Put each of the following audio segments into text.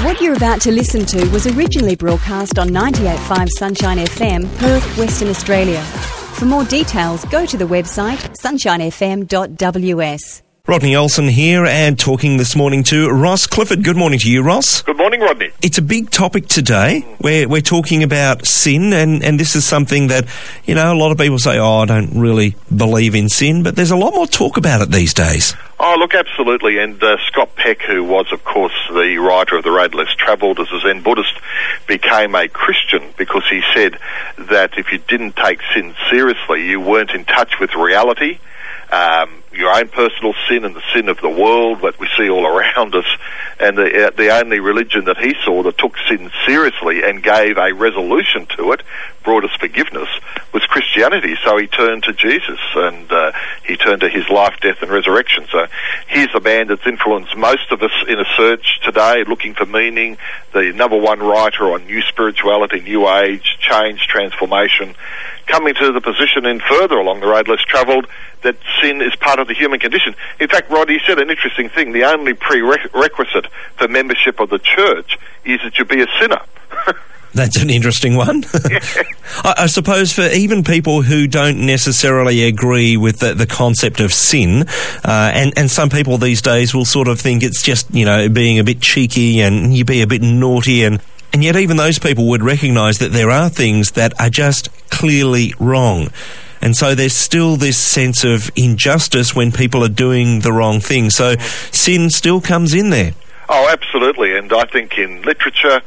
What you're about to listen to was originally broadcast on 98.5 Sunshine FM, Perth, Western Australia. For more details, go to the website sunshinefm.ws. Rodney Olsen here, and talking this morning to Ross Clifford. Good morning to you, Ross. Good morning, Rodney. It's a big topic today. We're talking about sin, and this is something that, you know, a lot of people say, I don't really believe in sin, but there's a lot more talk about it these days. Oh, look, absolutely. And Scott Peck, who was, of course, the writer of The Road Less Travelled as a Zen Buddhist, became a Christian because he said that if you didn't take sin seriously, you weren't in touch with reality, your own personal sin and the sin of the world that we see all around us. And the only religion that he saw that took sin seriously and gave a resolution to it, brought us forgiveness, was Christianity. So he turned to Jesus, and he turned to his life, death and resurrection. So here's the man that's influenced most of us in a search today, looking for meaning, the number one writer on new spirituality, new age, change, transformation, coming to the position in further along the road less travelled that sin is part of the human condition. In fact, Rod, he said an interesting thing. The only prerequisite for membership of the church is that you be a sinner. That's an interesting one. I suppose for even people who don't necessarily agree with the concept of sin, and some people these days will sort of think it's just, you know, being a bit cheeky and you be a bit naughty, and yet even those people would recognise that there are things that are just clearly wrong. And so there's still this sense of injustice when people are doing the wrong thing. So sin still comes in there. Oh, absolutely. And I think in literature,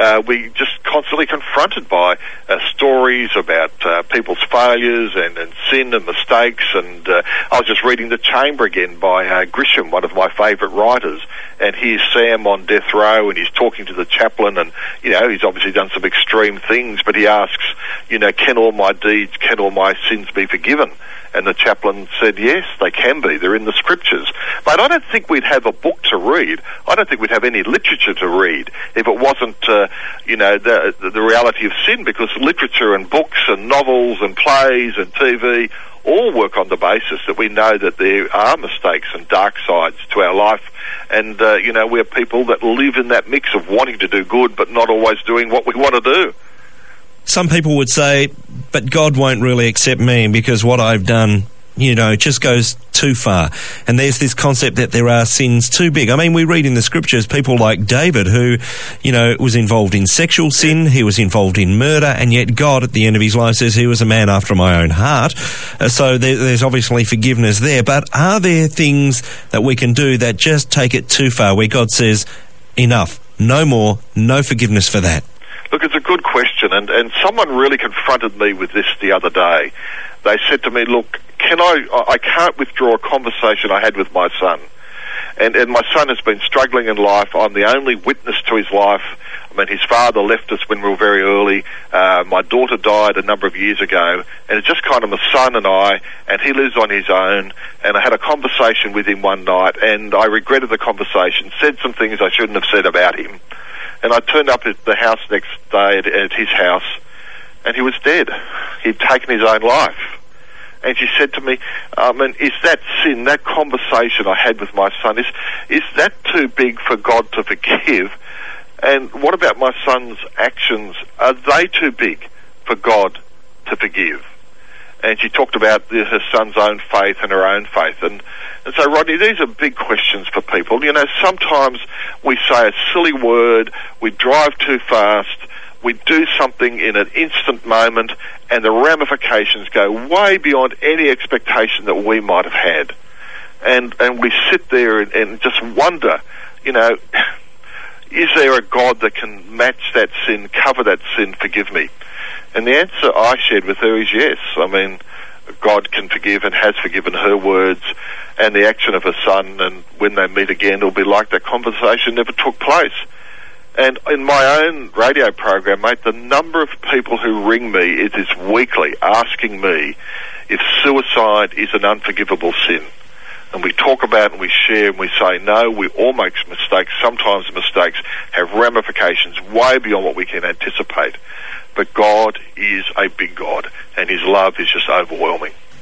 we just constantly confronted by stories about people's failures and sin and mistakes. And I was just reading The Chamber again by Grisham, one of my favourite writers. And here's Sam on death row, and he's talking to the chaplain, and, you know, he's obviously done some extreme things, but he asks, you know, can all my deeds, can all my sins be forgiven? And the chaplain said, yes, they can be. They're in the scriptures. But I don't think we'd have a book to read. I don't think we'd have any literature to read if it wasn't, you know, the reality of sin, because literature and books and novels and plays and TV all work on the basis that we know that there are mistakes and dark sides to our life. And, you know, we're people that live in that mix of wanting to do good but not always doing what we want to do. Some people would say, but God won't really accept me because what I've done, you know, just goes too far. And there's this concept that there are sins too big. I mean, we read in the scriptures people like David who, you know, was involved in sexual sin, he was involved in murder, and yet God at the end of his life says he was a man after my own heart. So there's obviously forgiveness there. But are there things that we can do that just take it too far, where God says, enough, no more, no forgiveness for that? Look, it's a good question, and someone really confronted me with this the other day. They said to me, look, I can't withdraw a conversation I had with my son. And my son has been struggling in life. I'm the only witness to his life. I mean, his father left us when we were very early. My daughter died a number of years ago. And it's just kind of my son and I, and he lives on his own. And I had a conversation with him one night, and I regretted the conversation, said some things I shouldn't have said about him. And I turned up at the house next day at his house, and he was dead. He'd taken his own life. And she said to me, is that sin, that conversation I had with my son, is that too big for God to forgive? And what about my son's actions? Are they too big for God to forgive? And she talked about her son's own faith and her own faith. And so, Rodney, these are big questions for people. You know, sometimes we say a silly word, we drive too fast, we do something in an instant moment, and the ramifications go way beyond any expectation that we might have had. And we sit there and just wonder, you know, is there a God that can match that sin, cover that sin, forgive me? And the answer I shared with her is yes. I mean, God can forgive and has forgiven her words and the action of her son, and when they meet again, it'll be like that conversation never took place. And in my own radio program, mate, the number of people who ring me is weekly asking me if suicide is an unforgivable sin. And we talk about it and we share and we say, no, we all make mistakes. Sometimes the mistakes have ramifications way beyond what we can anticipate. But God is a big God, and his love is just overwhelming.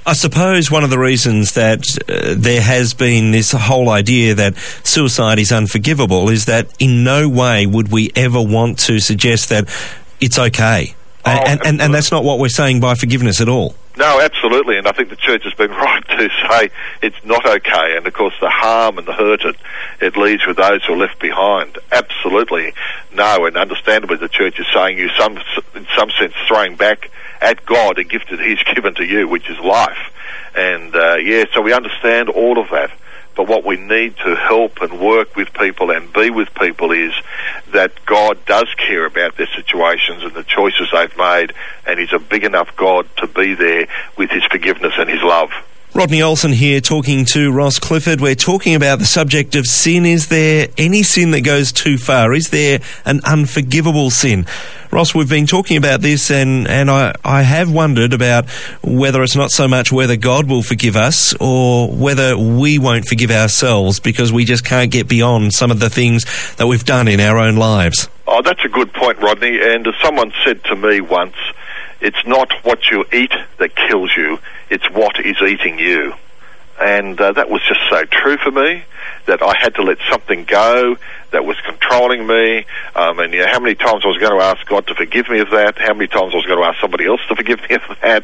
I suppose one of the reasons that there has been this whole idea that suicide is unforgivable is that in no way would we ever want to suggest that it's okay. And that's not what we're saying by forgiveness at all. No, absolutely, and I think the church has been right to say it's not okay, and of course the harm and the hurt it leaves with those who are left behind. Absolutely no, and understandably the church is saying you in some sense throwing back at God a gift that He's given to you, which is life. And so we understand all of that. But what we need to help and work with people and be with people is that God does care about their situations and the choices they've made, and He's a big enough God to be there with His forgiveness and His love. Rodney Olsen here talking to Ross Clifford. We're talking about the subject of sin. Is there any sin that goes too far? Is there an unforgivable sin? Ross, we've been talking about this and I have wondered about whether it's not so much whether God will forgive us or whether we won't forgive ourselves because we just can't get beyond some of the things that we've done in our own lives. Oh, that's a good point, Rodney. And as someone said to me once, it's not what you eat that kills you, it's what is eating you. And that was just so true for me, that I had to let something go that was controlling me. And how many times I was going to ask God to forgive me of that, how many times I was going to ask somebody else to forgive me of that.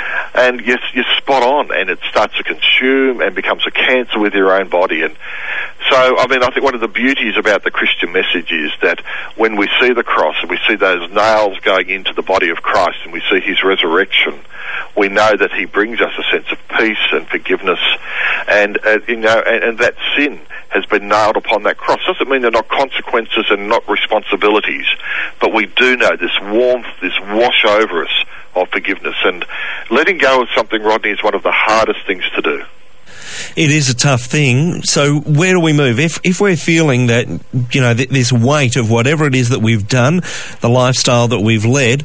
And yes, you're spot on, and it starts to consume and becomes a cancer with your own body. And so, I think one of the beauties about the Christian message is that when we see the cross and we see those nails going into the body of Christ and we see His resurrection, we know that He brings us a sense of peace and forgiveness, and that sin has been nailed upon that cross. Doesn't mean there are not consequences and not responsibilities, but we do know this warmth, this wash over us of forgiveness. And letting go of something, Rodney, is one of the hardest things to do. It is a tough thing. So where do we move? If we're feeling that, this weight of whatever it is that we've done, the lifestyle that we've led,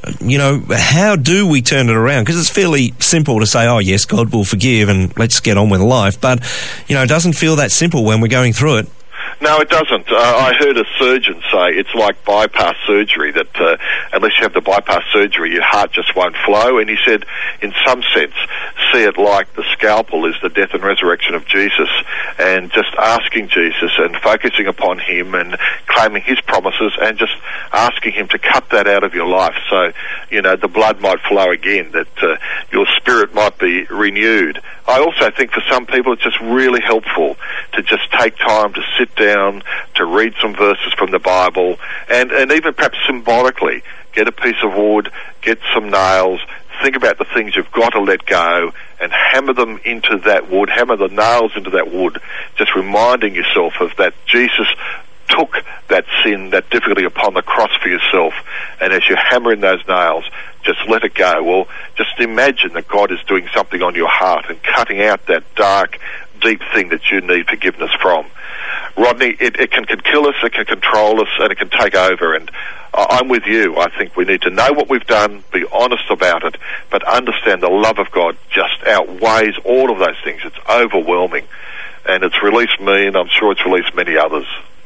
how do we turn it around? Because it's fairly simple to say, oh, yes, God will forgive and let's get on with life. But, it doesn't feel that simple when we're going through it. No, it doesn't. I heard a surgeon say it's like bypass surgery, that unless you have the bypass surgery, your heart just won't flow. And he said, in some sense, see it like the scalpel is the death and resurrection of Jesus, and just asking Jesus and focusing upon Him and claiming His promises and just asking Him to cut that out of your life so, the blood might flow again, that your spirit might be renewed. I also think for some people it's just really helpful to just take time to sit down, to read some verses from the Bible, and even perhaps symbolically get a piece of wood, get some nails, think about the things you've got to let go and hammer them into that wood, hammer the nails into that wood, just reminding yourself of that Jesus took that sin, that difficulty upon the cross for yourself, and as you hammer in those nails, just let it go. Well, just imagine that God is doing something on your heart and cutting out that dark, deep thing that you need forgiveness from. Rodney, it can kill us, it can control us, and it can take over. And I'm with you. I think we need to know what we've done, be honest about it, but understand the love of God just outweighs all of those things. It's overwhelming. And it's released me, and I'm sure it's released many others.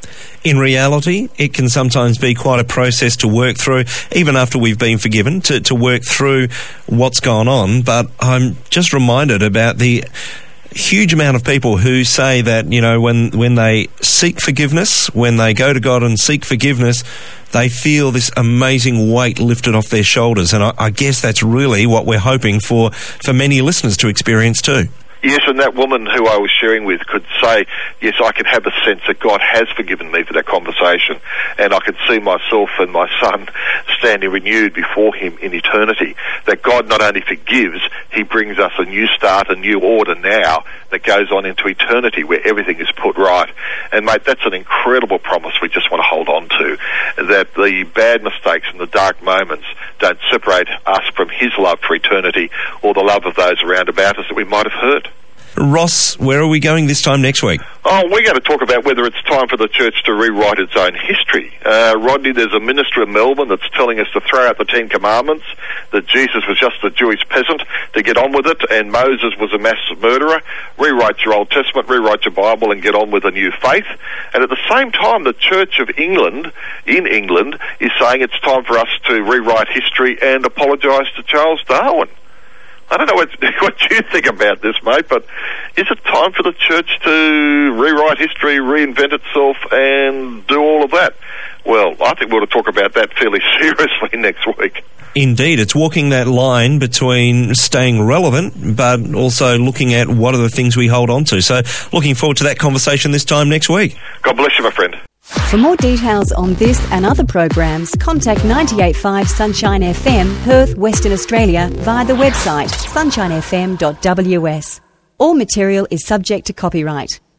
In reality, it can sometimes be quite a process to work through, even after we've been forgiven, to work through what's gone on. But I'm just reminded about the huge amount of people who say that, when they seek forgiveness, when they go to God and seek forgiveness, they feel this amazing weight lifted off their shoulders. And I guess that's really what we're hoping for many listeners to experience too. Yes, and that woman who I was sharing with could say, yes, I can have a sense that God has forgiven me for that conversation, and I can see myself and my son standing renewed before Him in eternity. That God not only forgives, He brings us a new start, a new order now that goes on into eternity where everything is put right. And mate, that's an incredible promise we just want to hold on to, that the bad mistakes and the dark moments don't separate us from His love for eternity or the love of those around about us that we might have hurt. Ross, where are we going this time next week? Oh, we're going to talk about whether it's time for the church to rewrite its own history. Rodney, there's a minister in Melbourne that's telling us to throw out the 10 Commandments, that Jesus was just a Jewish peasant, to get on with it, and Moses was a mass murderer. Rewrite your Old Testament, rewrite your Bible, and get on with a new faith. And at the same time, the Church of England, in England, is saying it's time for us to rewrite history and apologise to Charles Darwin. I don't know what you think about this, mate, but is it time for the church to rewrite history, reinvent itself, and do all of that? Well, I think we're going to talk about that fairly seriously next week. Indeed, it's walking that line between staying relevant, but also looking at what are the things we hold on to. So looking forward to that conversation this time next week. God bless you, my friend. For more details on this and other programs, contact 98.5 Sunshine FM, Perth, Western Australia, via the website sunshinefm.ws. All material is subject to copyright.